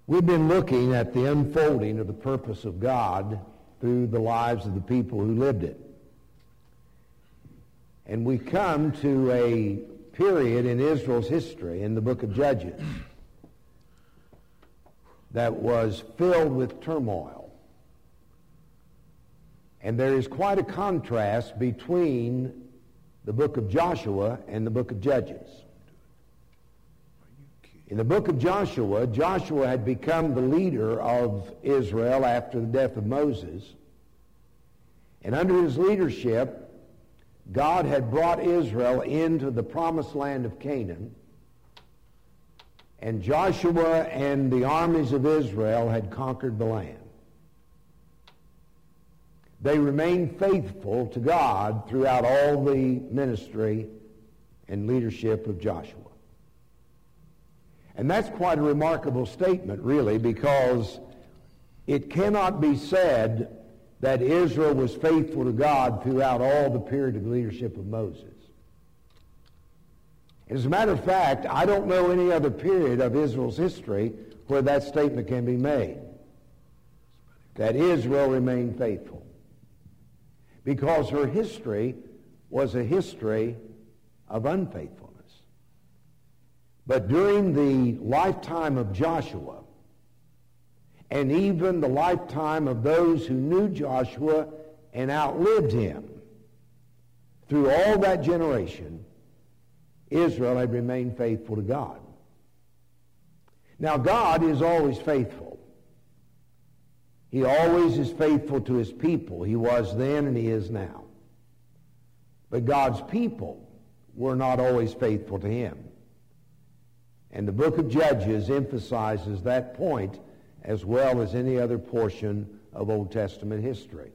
We've been looking at the unfolding of the purpose of God through the lives of the people who lived it. And we come to a period in Israel's history in the book of Judges that was filled with turmoil. And there is quite a contrast between the book of Joshua and the book of Judges. In the book of Joshua, Joshua had become the leader of Israel after the death of Moses. And under his leadership, God had brought Israel into the promised land of Canaan. And Joshua and the armies of Israel had conquered the land. They remained faithful to God throughout all the ministry and leadership of Joshua. And that's quite a remarkable statement, really, because it cannot be said that Israel was faithful to God throughout all the period of leadership of Moses. As a matter of fact, I don't know any other period of Israel's history where that statement can be made, that Israel remained faithful. Because her history was a history of unfaithfulness. But during the lifetime of Joshua, and even the lifetime of those who knew Joshua and outlived him, through all that generation, Israel had remained faithful to God. Now, God is always faithful. He always is faithful to his people. He was then and he is now. But God's people were not always faithful to him. And the book of Judges emphasizes that point as well as any other portion of Old Testament history.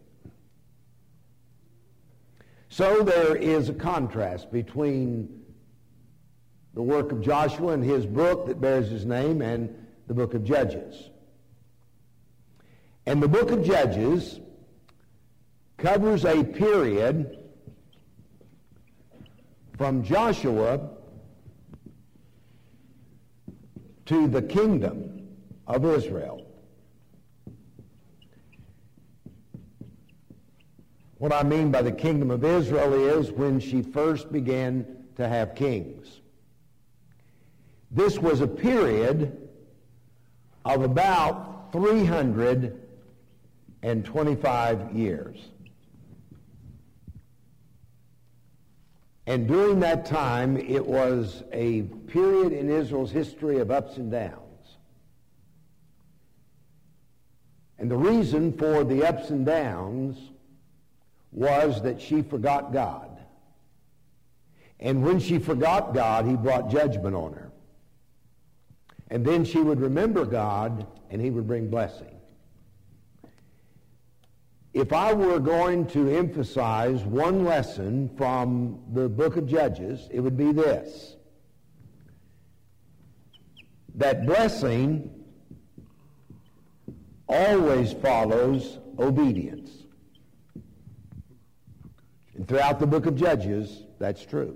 So there is a contrast between the work of Joshua and his book that bears his name and the book of Judges. And the book of Judges covers a period from Joshua to the kingdom of Israel. What I mean by the kingdom of Israel is when she first began to have kings. This was a period of about 325 years. And during that time, it was a period in Israel's history of ups and downs. And the reason for the ups and downs was that she forgot God. And when she forgot God, he brought judgment on her. And then she would remember God, and he would bring blessing. If I were going to emphasize one lesson from the book of Judges, it would be this: that blessing always follows obedience. And throughout the book of Judges, that's true.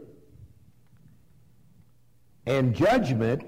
And judgment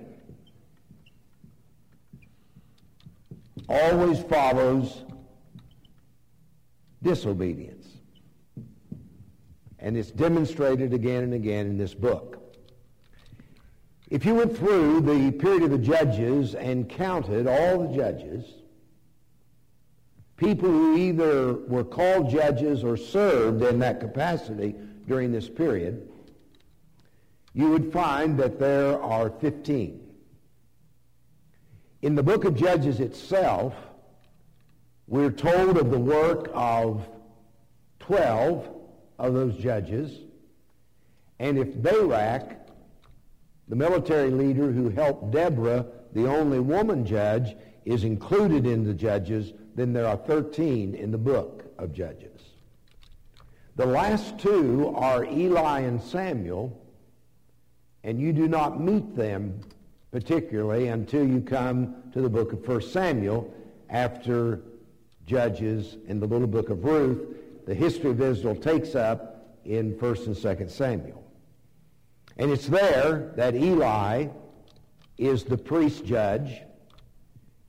always follows disobedience. And it's demonstrated again and again in this book. If you went through the period of the Judges and counted all the judges, people who either were called judges or served in that capacity during this period, you would find that there are 15. In the book of Judges itself, we're told of the work of 12 of those judges. And if Barak, the military leader who helped Deborah, the only woman judge, is included in the judges, then there are 13 in the book of Judges. The last two are Eli and Samuel, and you do not meet them particularly until you come to the book of 1 Samuel after Judges and the little book of Ruth. The history of Israel takes up in 1 and 2 Samuel. And it's there that Eli is the priest judge.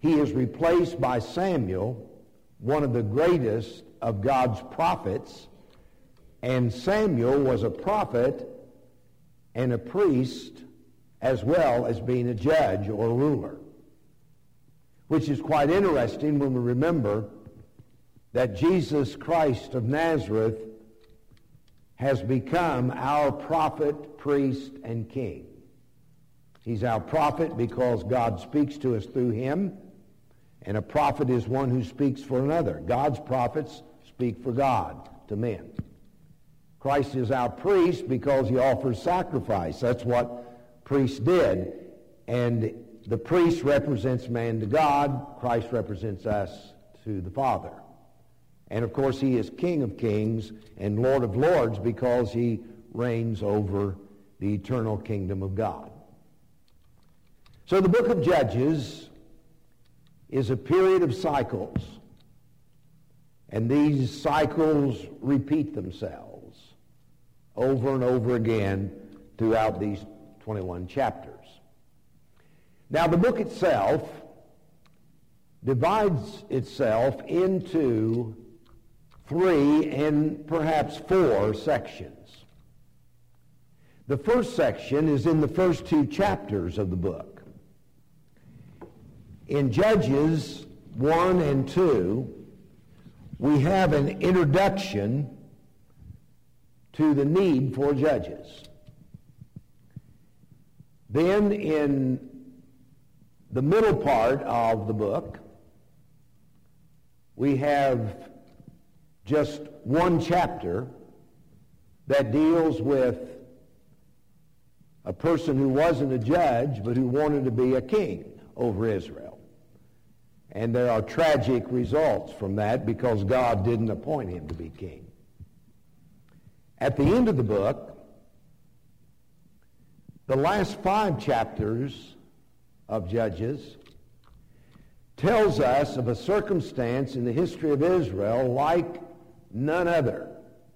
he is replaced by Samuel, one of the greatest of God's prophets. And Samuel was a prophet and a priest as well as being a judge or ruler, which is quite interesting when we remember that Jesus Christ of Nazareth has become our prophet, priest, and king. He's our prophet because God speaks to us through him, and a prophet is one who speaks for another. God's prophets speak for God to men. Christ is our priest because he offers sacrifice. That's what priests did. And the priest represents man to God. Christ represents us to the Father. And of course, he is King of kings and Lord of lords because he reigns over the eternal kingdom of God. So the book of Judges is a period of cycles. And these cycles repeat themselves over and over again throughout these 21 chapters. Now, the book itself divides itself into 3 and perhaps 4 sections. The first section is in the first 2 chapters of the book. In Judges 1 and 2, we have an introduction to the need for judges. Then in the middle part of the book, we have just 1 chapter that deals with a person who wasn't a judge but who wanted to be a king over Israel. And there are tragic results from that because God didn't appoint him to be king. At the end of the book, the last 5 chapters of Judges tells us of a circumstance in the history of Israel like none other.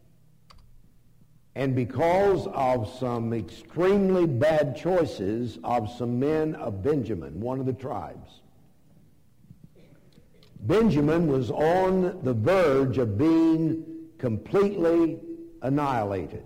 And because of some extremely bad choices of some men of Benjamin, one of the tribes, Benjamin was on the verge of being completely annihilated.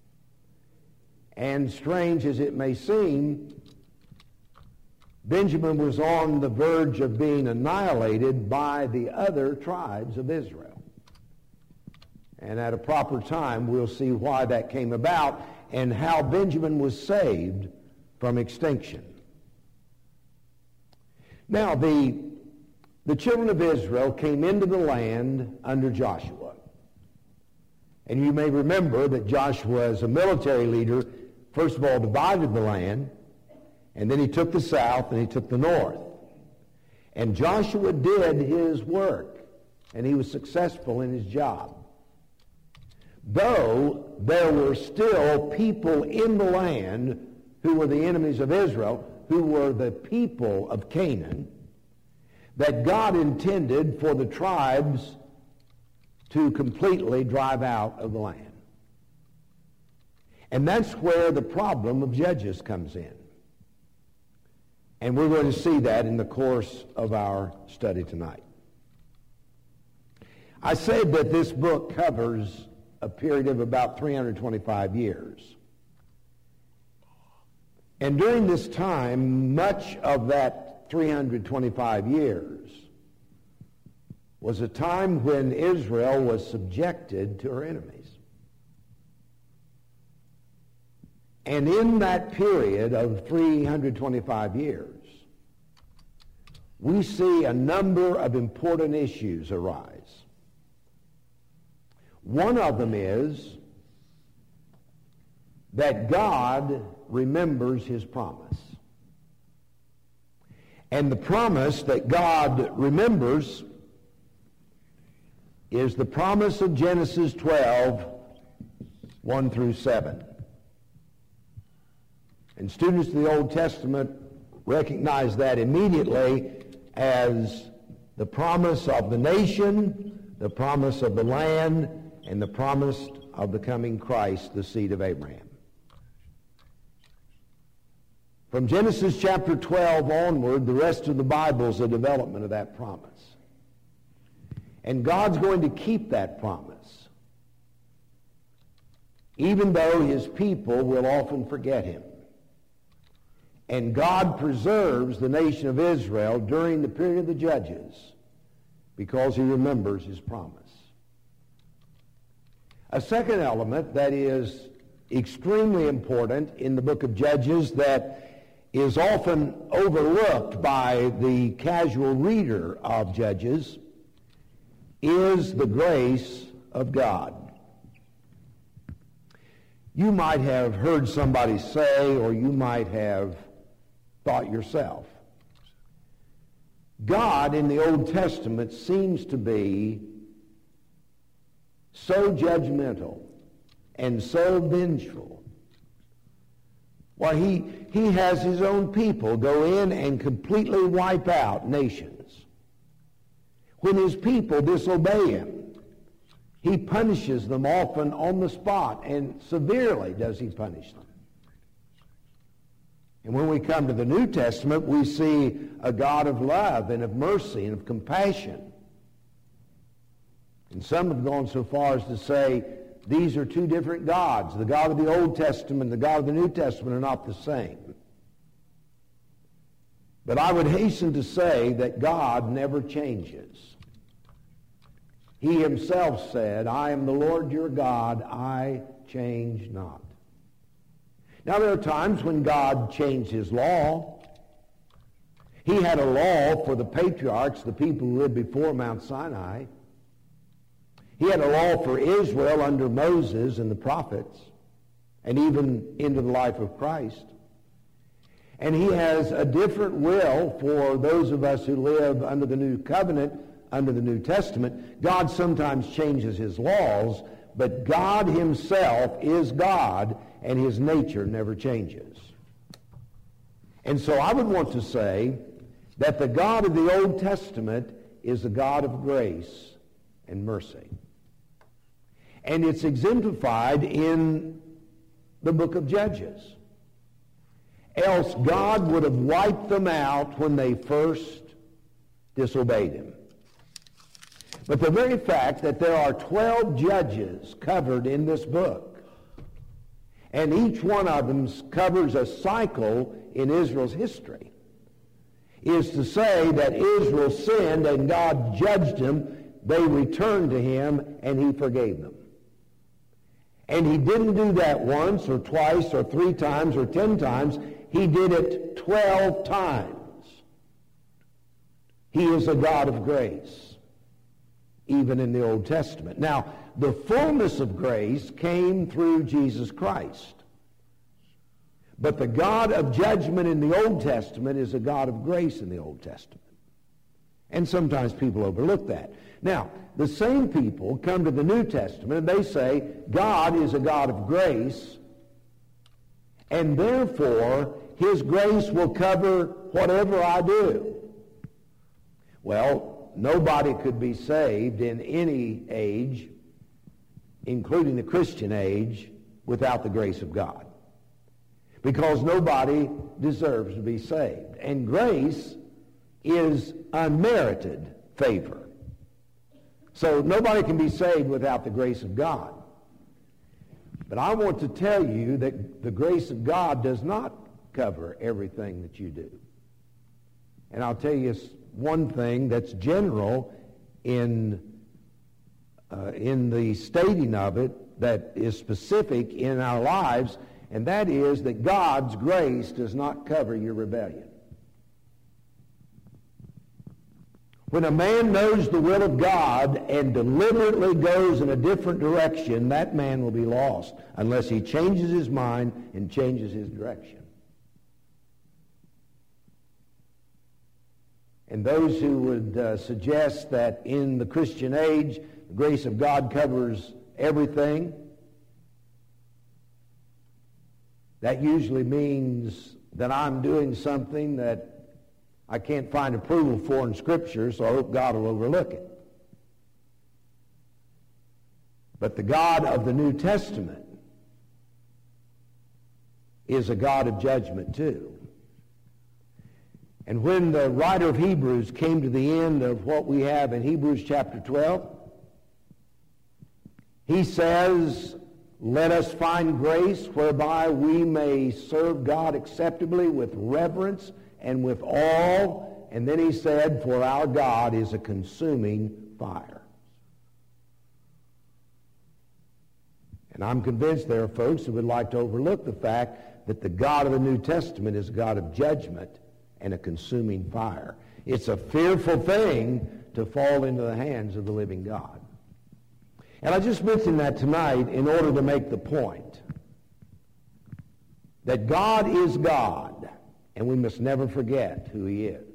And strange as it may seem, Benjamin was on the verge of being annihilated by the other tribes of Israel. And at a proper time, we'll see why that came about and how Benjamin was saved from extinction. Now, the children of Israel came into the land under Joshua. And you may remember that Joshua, as a military leader, first of all divided the land, and then he took the south and he took the north. And Joshua did his work, and he was successful in his job. Though there were still people in the land who were the enemies of Israel, who were the people of Canaan, that God intended for the tribes to completely drive out of the land. And that's where the problem of Judges comes in. And we're going to see that in the course of our study tonight. I said that this book covers a period of about 325 years. And during this time, much of that 325 years was a time when Israel was subjected to her enemies. And in that period of 325 years, we see a number of important issues arise. One of them is that God remembers his promise. And the promise that God remembers is the promise of Genesis 12, 1 through 7. And students of the Old Testament recognize that immediately as the promise of the nation, the promise of the land, and the promise of the coming Christ, the seed of Abraham. From Genesis chapter 12 onward, the rest of the Bible is a development of that promise. And God's going to keep that promise, even though his people will often forget him. And God preserves the nation of Israel during the period of the judges because he remembers his promise. A second element that is extremely important in the book of Judges that is often overlooked by the casual reader of Judges is the grace of God. You might have heard somebody say, or you might have thought yourself, God in the Old Testament seems to be so judgmental and so vengeful. Well, he has his own people go in and completely wipe out nations. When his people disobey him, he punishes them often on the spot, and severely does he punish them. And when we come to the New Testament, we see a God of love and of mercy and of compassion. And some have gone so far as to say these are two different gods. The God of the Old Testament and the God of the New Testament are not the same. But I would hasten to say that God never changes. He himself said, I am the Lord your God, I change not. Now there are times when God changed his law. He had a law for the patriarchs, the people who lived before Mount Sinai. He had a law for Israel under Moses and the prophets, and even into the life of Christ. And he has a different will for those of us who live under the new covenant, under the New Testament. God sometimes changes his laws, but God himself is God, and his nature never changes. And so I would want to say that the God of the Old Testament is a God of grace and mercy. And it's exemplified in the book of Judges. Else God would have wiped them out when they first disobeyed him. But the very fact that there are 12 judges covered in this book, and each one of them covers a cycle in Israel's history, is to say that Israel sinned and God judged them, they returned to him, and he forgave them. And he didn't do that once or twice or 3 times or 10 times. He did it 12 times. He is a God of grace, even in the Old Testament. Now, the fullness of grace came through Jesus Christ. But the God of judgment in the Old Testament is a God of grace in the Old Testament. And sometimes people overlook that. Now, the same people come to the New Testament and they say, God is a God of grace, and therefore his grace will cover whatever I do. Well, nobody could be saved in any age, including the Christian age, without the grace of God. Because nobody deserves to be saved. And grace is unmerited favor. So nobody can be saved without the grace of God. But I want to tell you that the grace of God does not cover everything that you do. And I'll tell you one thing that's general in the stating of it that is specific in our lives, and that is that God's grace does not cover your rebellion. When a man knows the will of God and deliberately goes in a different direction, that man will be lost unless he changes his mind and changes his direction. And those who would suggest that in the Christian age, the grace of God covers everything, that usually means that I'm doing something that I can't find approval for in Scripture, so I hope God will overlook it. But the God of the New Testament is a God of judgment too. And when the writer of Hebrews came to the end of what we have in Hebrews chapter 12, he says, let us find grace whereby we may serve God acceptably with reverence and with awe. And then he said, for our God is a consuming fire. And I'm convinced there are folks who would like to overlook the fact that the God of the New Testament is a God of judgment and a consuming fire. It's a fearful thing to fall into the hands of the living God. And I just mentioned that tonight in order to make the point that God is God, and we must never forget who he is.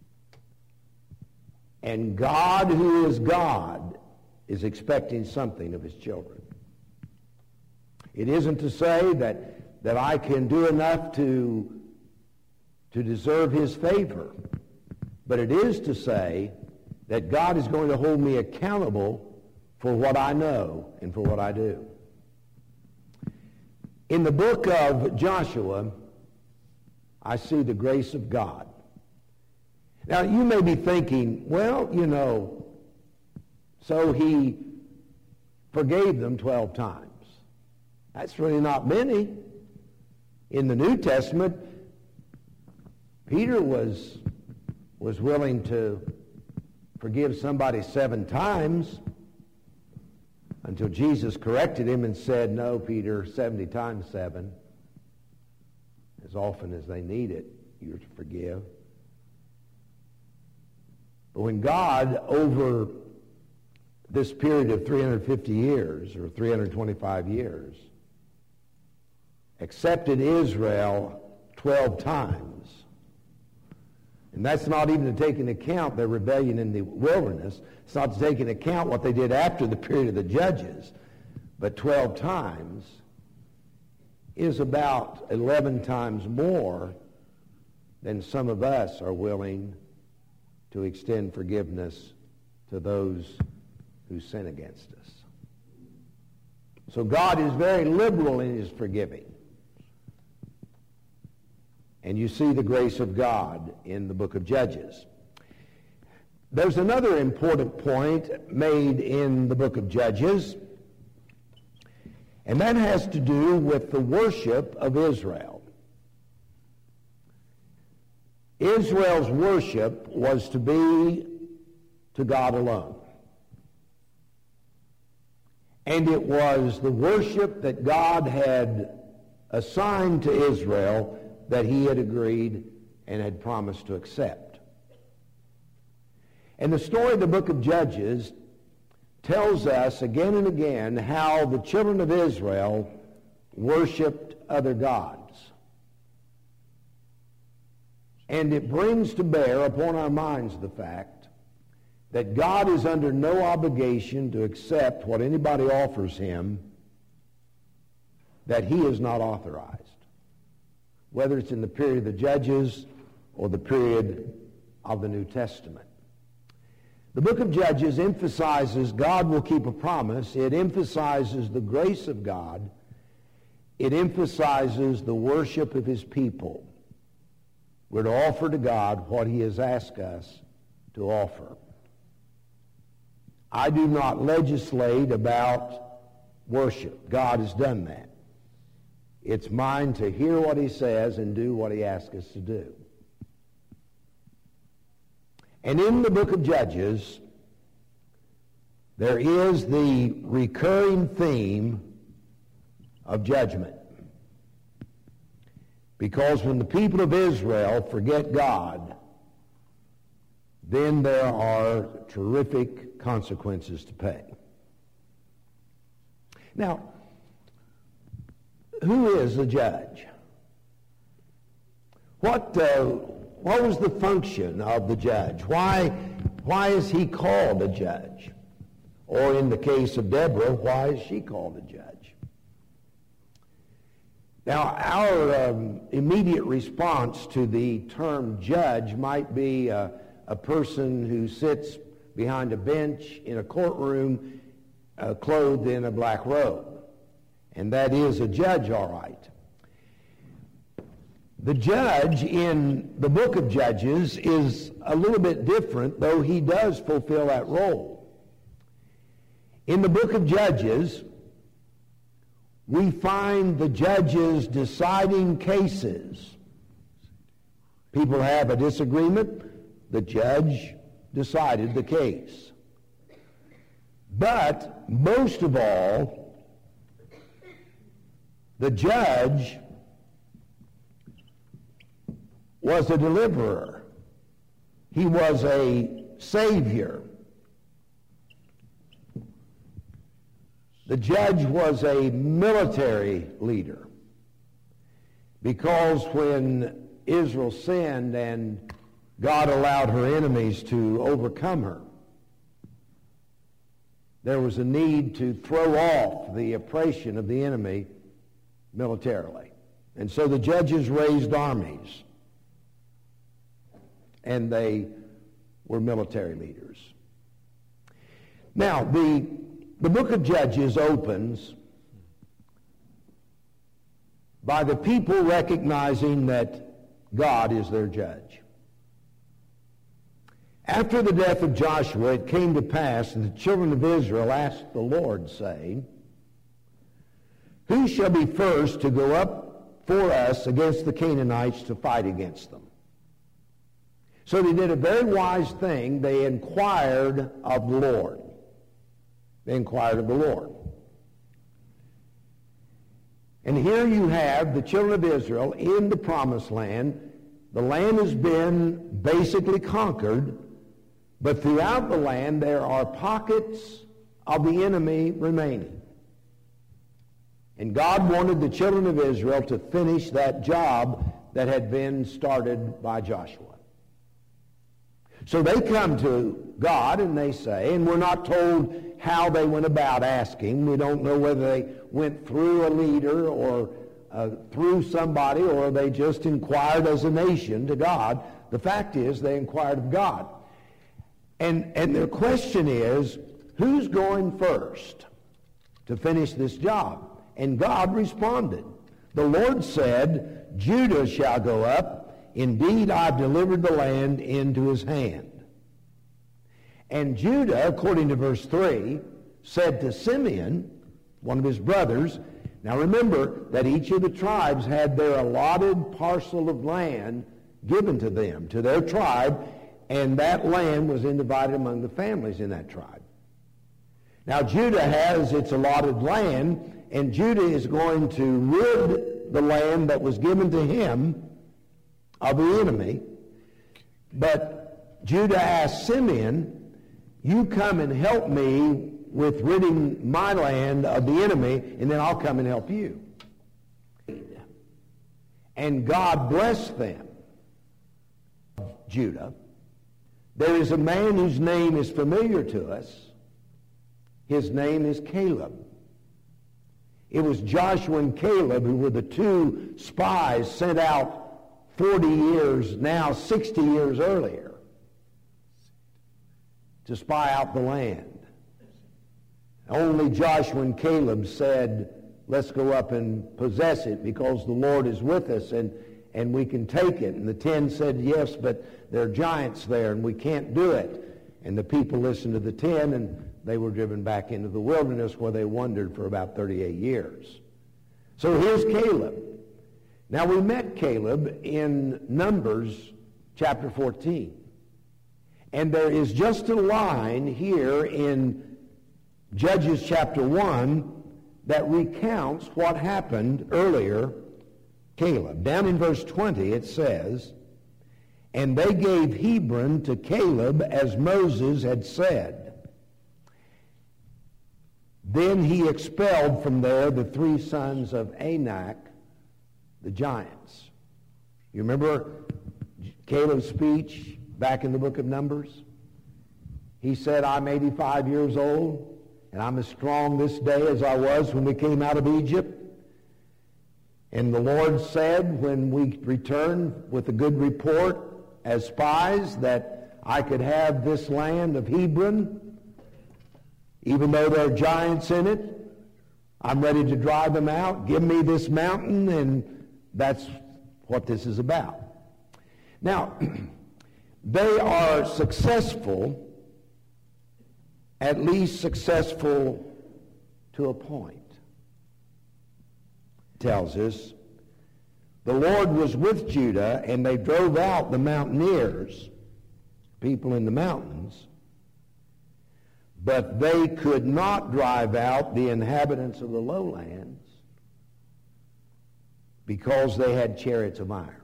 And God, who is God, is expecting something of his children. It isn't to say that I can do enough to deserve his favor, but it is to say that God is going to hold me accountable for what I know and for what I do. In the book of Joshua, I see the grace of God. Now, you may be thinking, well, so he forgave them 12 times. That's really not many. In the New Testament, Peter was willing to forgive somebody 7 times until Jesus corrected him and said, no, Peter, 70 times 7, as often as they need it, you're to forgive. But when God, over this period of 350 years, or 325 years, accepted Israel 12 times, and that's not even to take into account their rebellion in the wilderness. It's not to take into account what they did after the period of the judges. But 12 times is about 11 times more than some of us are willing to extend forgiveness to those who sin against us. So God is very liberal in his forgiving. And you see the grace of God in the book of Judges. There's another important point made in the book of Judges, and that has to do with the worship of Israel. Israel's worship was to be to God alone. And it was the worship that God had assigned to Israel that he had agreed and had promised to accept. And the story of the book of Judges tells us again and again how the children of Israel worshiped other gods. And it brings to bear upon our minds the fact that God is under no obligation to accept what anybody offers him that he has not authorized, whether it's in the period of the Judges or the period of the New Testament. The book of Judges emphasizes God will keep a promise. It emphasizes the grace of God. It emphasizes the worship of his people. We're to offer to God what he has asked us to offer. I do not legislate about worship. God has done that. It's mine to hear what he says and do what he asks us to do. And in the book of Judges, there is the recurring theme of judgment. Because when the people of Israel forget God, then there are terrific consequences to pay. Now, who is the judge? What was the function of the judge? Why is he called a judge? Or in the case of Deborah, why is she called a judge? Now, our immediate response to the term judge might be a person who sits behind a bench in a courtroom clothed in a black robe. And that is a judge, all right. The judge in the book of Judges is a little bit different, though he does fulfill that role. In the book of Judges, we find the judges deciding cases. People have a disagreement, the judge decided the case. But most of all, the judge was a deliverer. He was a savior. The judge was a military leader, because when Israel sinned and God allowed her enemies to overcome her, there was a need to throw off the oppression of the enemy militarily. And so the judges raised armies, and they were military leaders. Now, the book of Judges opens by the people recognizing that God is their judge. After the death of Joshua, it came to pass that the children of Israel asked the Lord, saying, "Who shall be first to go up for us against the Canaanites to fight against them?" So they did a very wise thing. They inquired of the Lord. They inquired of the Lord. And here you have the children of Israel in the promised land. The land has been basically conquered, but throughout the land there are pockets of the enemy remaining. And God wanted the children of Israel to finish that job that had been started by Joshua. So they come to God and they say, and we're not told how they went about asking. We don't know whether they went through a leader or through somebody, or they just inquired as a nation to God. The fact is they inquired of God. And their question is, who's going first to finish this job? And God responded. The Lord said, "Judah shall go up. Indeed, I've delivered the land into his hand." And Judah, according to verse 3, said to Simeon, one of his brothers, now remember that each of the tribes had their allotted parcel of land given to them, to their tribe, and that land was divided among the families in that tribe. Now Judah has its allotted land, and Judah is going to rid the land that was given to him of the enemy. But Judah asked Simeon, "You come and help me with ridding my land of the enemy, and then I'll come and help you." And God blessed them. Judah. There is a man whose name is familiar to us. His name is Caleb. It was Joshua and Caleb who were the two spies sent out 40 years, now 60 years earlier, to spy out the land. Only Joshua and Caleb said, "Let's go up and possess it because the Lord is with us and we can take it." And the 10 said, "Yes, but there are giants there and we can't do it." And the people listened to the 10, and they were driven back into the wilderness, where they wandered for about 38 years. So here's Caleb. Now, we met Caleb in Numbers chapter 14. And there is just a line here in Judges chapter 1 that recounts what happened earlier. Caleb. Down in verse 20 it says, "And they gave Hebron to Caleb as Moses had said. Then he expelled from there the 3 sons of Anak, the giants." You remember Caleb's speech back in the book of Numbers? He said, "I'm 85 years old, and I'm as strong this day as I was when we came out of Egypt. And the Lord said, when we return with a good report as spies, that I could have this land of Hebron, even though there are giants in it. I'm ready to drive them out. Give me this mountain," and that's what this is about. Now, they are successful, at least successful to a point. It tells us, the Lord was with Judah, and they drove out the mountaineers, people in the mountains, but they could not drive out the inhabitants of the lowlands because they had chariots of iron.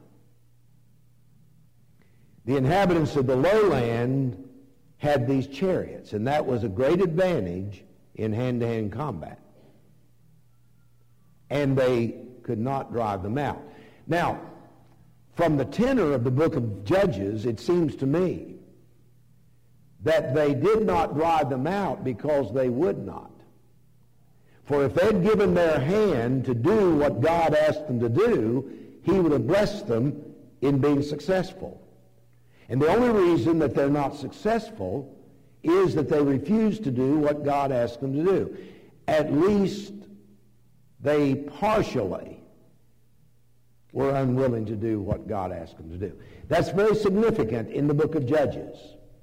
The inhabitants of the lowland had these chariots, and that was a great advantage in hand-to-hand combat. And they could not drive them out. Now, from the tenor of the book of Judges, it seems to me that they did not drive them out because they would not. For if they'd given their hand to do what God asked them to do, he would have blessed them in being successful. And the only reason that they're not successful is that they refuse to do what God asked them to do. At least they partially were unwilling to do what God asked them to do. That's very significant in the book of Judges.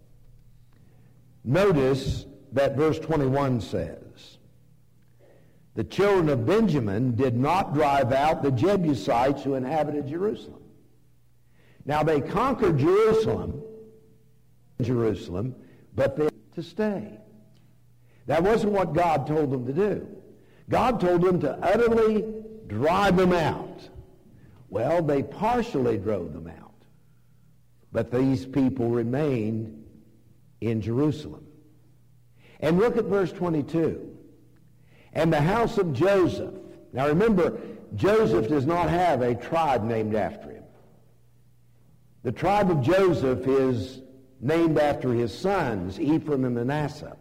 Notice that verse 21 says, the children of Benjamin did not drive out the Jebusites who inhabited Jerusalem. Now they conquered Jerusalem, but they had to stay. That wasn't what God told them to do. God told them to utterly drive them out. Well, they partially drove them out. But these people remained in Jerusalem. And look at verse 22. And the house of Joseph. Now remember, Joseph does not have a tribe named after him. The tribe of Joseph is named after his sons, Ephraim and Manasseh.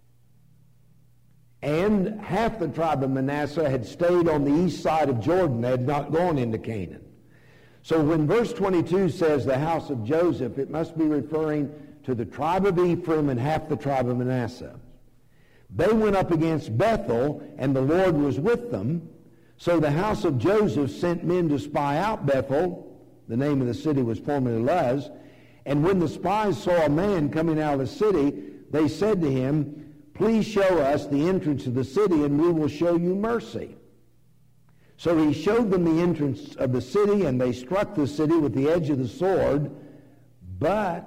And half the tribe of Manasseh had stayed on the east side of Jordan. They had not gone into Canaan. So when verse 22 says the house of Joseph, it must be referring to the tribe of Ephraim and half the tribe of Manasseh. They went up against Bethel, and the Lord was with them. So the house of Joseph sent men to spy out Bethel. The name of the city was formerly Luz. And when the spies saw a man coming out of the city, they said to him, please show us the entrance of the city, and we will show you mercy. So he showed them the entrance of the city, and they struck the city with the edge of the sword. But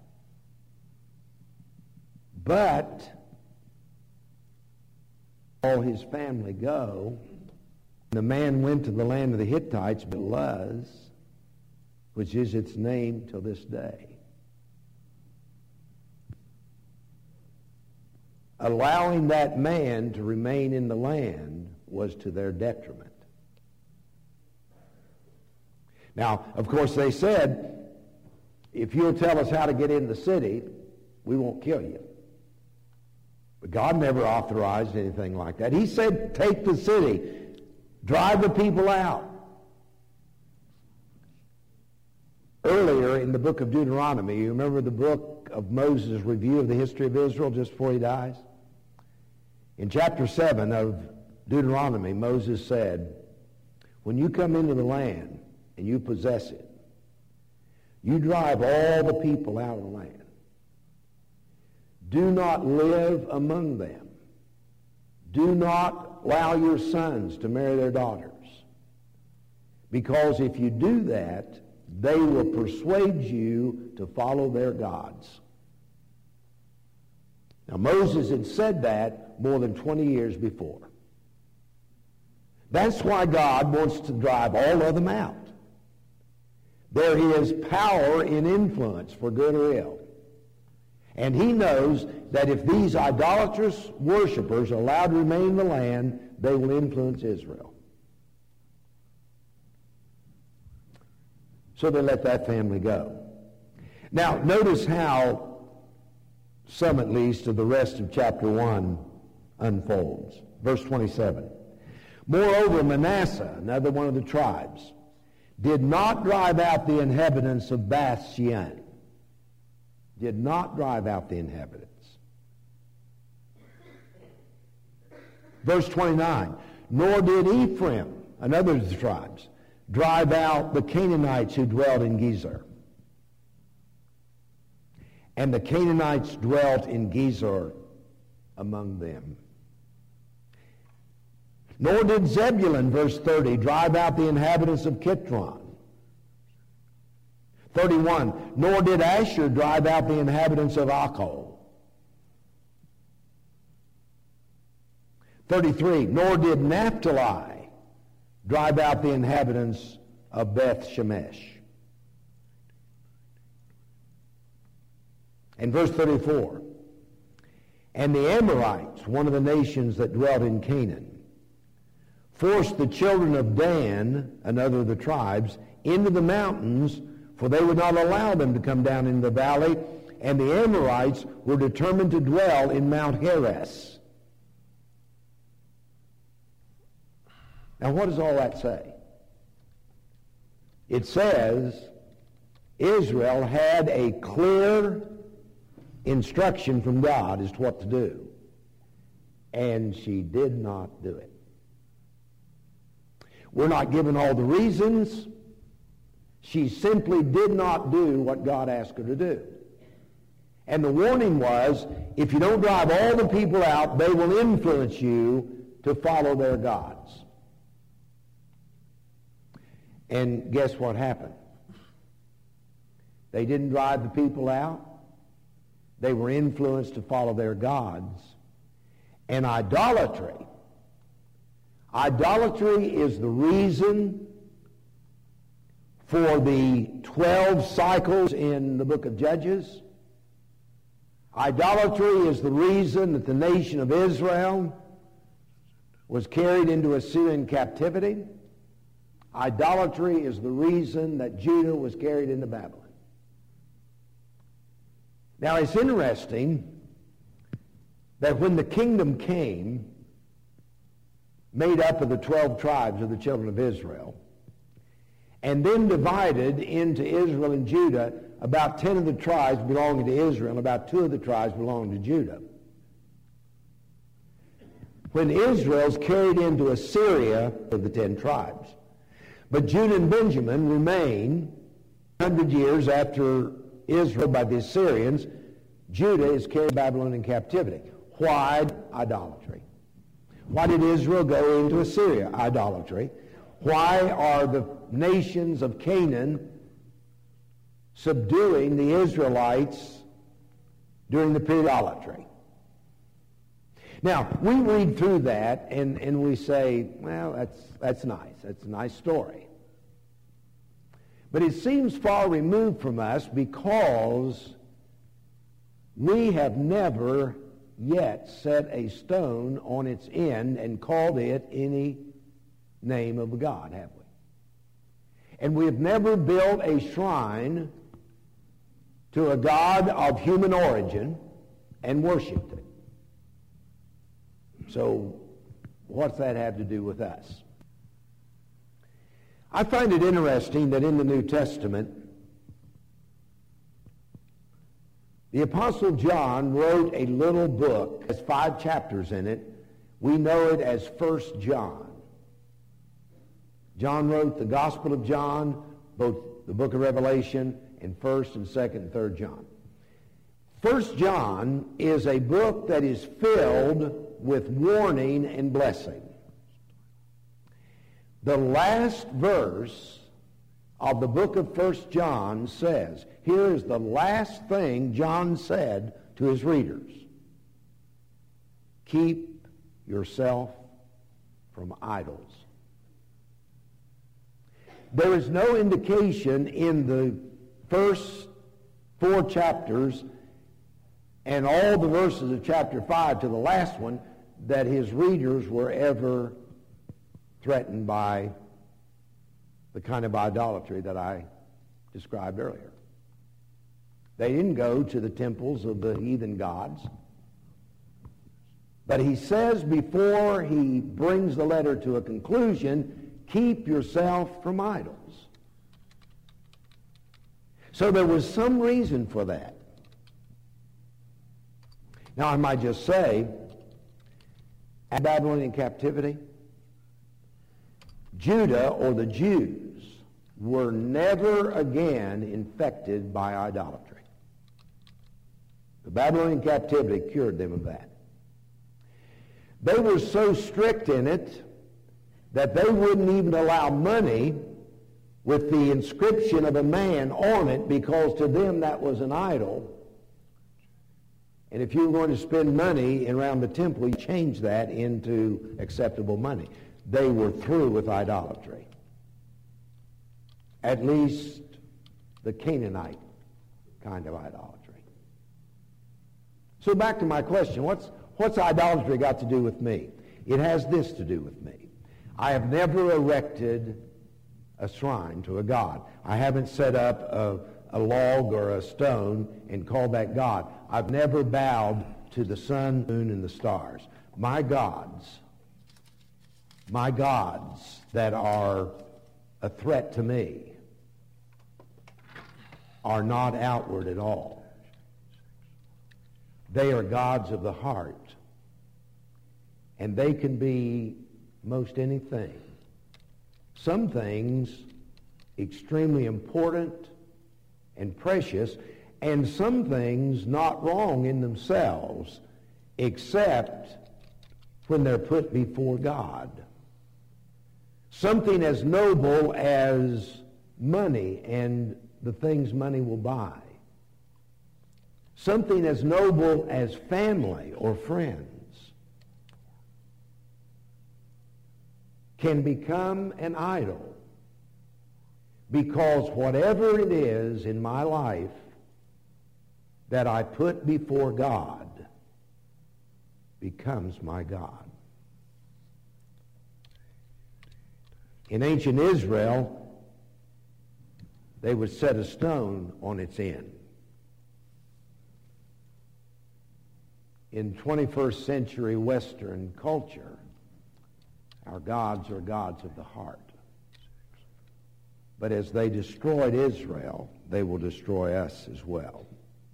all his family go. The man went to the land of the Hittites, but Luz, which is its name till this day. Allowing that man to remain in the land was to their detriment. Now, of course, they said, if you'll tell us how to get in the city, we won't kill you. But God never authorized anything like that. He said, take the city, drive the people out. Earlier in the book of Deuteronomy, you remember the book of Moses' review of the history of Israel just before he dies? In chapter 7 of Deuteronomy, Moses said, when you come into the land and you possess it, you drive all the people out of the land. Do not live among them. Do not allow your sons to marry their daughters. Because if you do that, they will persuade you to follow their gods. Now, Moses had said that more than 20 years before. That's why God wants to drive all of them out. There is power in influence for good or ill. And he knows that if these idolatrous worshipers are allowed to remain in the land, they will influence Israel. So they let that family go. Now, notice how some, at least, of the rest of chapter 1 unfolds. Verse 27. Moreover, Manasseh, another one of the tribes, did not drive out the inhabitants of Bath-shean. Did not drive out the inhabitants. Verse 29. Nor did Ephraim, another of the tribes, drive out the Canaanites who dwelt in Gezer. And the Canaanites dwelt in Gezer among them. Nor did Zebulun, verse 30, drive out the inhabitants of Kitron. 31, nor did Asher drive out the inhabitants of Akko. 33, nor did Naphtali drive out the inhabitants of Beth Shemesh. And verse 34, and the Amorites, one of the nations that dwelt in Canaan, forced the children of Dan, another of the tribes, into the mountains, for they would not allow them to come down into the valley, and the Amorites were determined to dwell in Mount Heres. Now, what does all that say? It says Israel had a clear instruction from God as to what to do, and she did not do it. We're not given all the reasons. She simply did not do what God asked her to do. And the warning was, if you don't drive all the people out, they will influence you to follow their gods. And guess what happened? They didn't drive the people out. They were influenced to follow their gods. And idolatry is the reason for the 12 cycles in the book of Judges. Idolatry is the reason that the nation of Israel was carried into Assyrian captivity. Idolatry is the reason that Judah was carried into Babylon. Now, it's interesting that when the kingdom came, made up of the 12 tribes of the children of Israel, and then divided into Israel and Judah, about 10 of the tribes belonging to Israel, and about 2 of the tribes belonging to Judah. When Israel's carried into Assyria of the 10 tribes. But Judah and Benjamin remain 100 years after Israel by the Assyrians. Judah is carried to Babylon in captivity. Why? Idolatry. Why did Israel go into Assyria? Idolatry. Why are the nations of Canaan subduing the Israelites during the period of idolatry? Now, we read through that and we say, well, that's nice. That's a nice story. But it seems far removed from us because we have never yet set a stone on its end and called it any name of a god, have we? And we have never built a shrine to a god of human origin and worshipped it. So what's that have to do with us? I find it interesting that in the New Testament, the Apostle John wrote a little book. It has 5 chapters in it. We know it as 1 John. John wrote the Gospel of John, both the book of Revelation, and 1st and 2nd and 3rd John. 1 John is a book that is filled with warning and blessing. The last verse of the book of 1 John says, here is the last thing John said to his readers. Keep yourself from idols. There is no indication in the first 4 chapters and all the verses of chapter 5 to the last one that his readers were ever threatened by the kind of idolatry that I described earlier. They didn't go to the temples of the heathen gods. But he says before he brings the letter to a conclusion, keep yourself from idols. So there was some reason for that. Now I might just say, at Babylonian captivity, Judah, or the Jews, were never again infected by idolatry. The Babylonian captivity cured them of that. They were so strict in it that they wouldn't even allow money with the inscription of a man on it, because to them that was an idol. And if you were going to spend money around the temple, you change that into acceptable money. They were through with idolatry. At least the Canaanite kind of idolatry. So back to my question, what's idolatry got to do with me? It has this to do with me. I have never erected a shrine to a god. I haven't set up a log or a stone and called that God. I've never bowed to the sun, moon, and the stars. My gods that are a threat to me are not outward at all. They are gods of the heart. And they can be most anything. Some things extremely important and precious, and some things not wrong in themselves, except when they're put before God. Something as noble as money and the things money will buy. Something as noble as family or friends can become an idol, because whatever it is in my life that I put before God becomes my God. In ancient Israel, they would set a stone on its end. In 21st century Western culture, our gods are gods of the heart. But as they destroyed Israel, they will destroy us as well.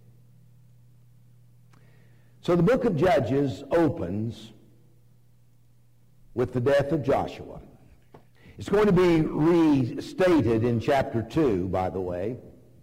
So the book of Judges opens with the death of Joshua. It's going to be restated in chapter 2, by the way.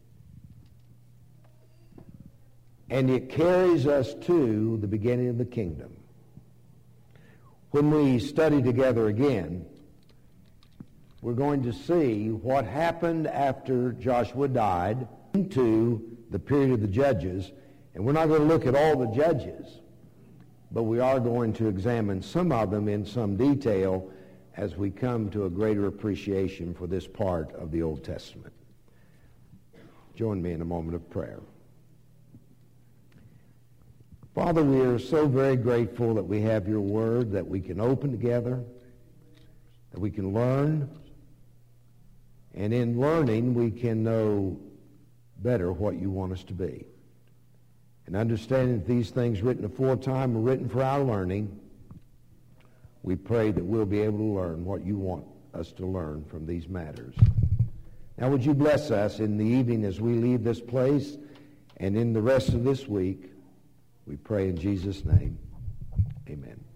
And it carries us to the beginning of the kingdom. When we study together again, we're going to see what happened after Joshua died into the period of the judges. And we're not going to look at all the judges, but we are going to examine some of them in some detail as we come to a greater appreciation for this part of the Old Testament. Join me in a moment of prayer. Father, we are so very grateful that we have your word, that we can open together, that we can learn, and in learning we can know better what you want us to be. And understanding that these things written aforetime are written for our learning, we pray that we'll be able to learn what you want us to learn from these matters. Now would you bless us in the evening as we leave this place and in the rest of this week. We pray in Jesus' name. Amen.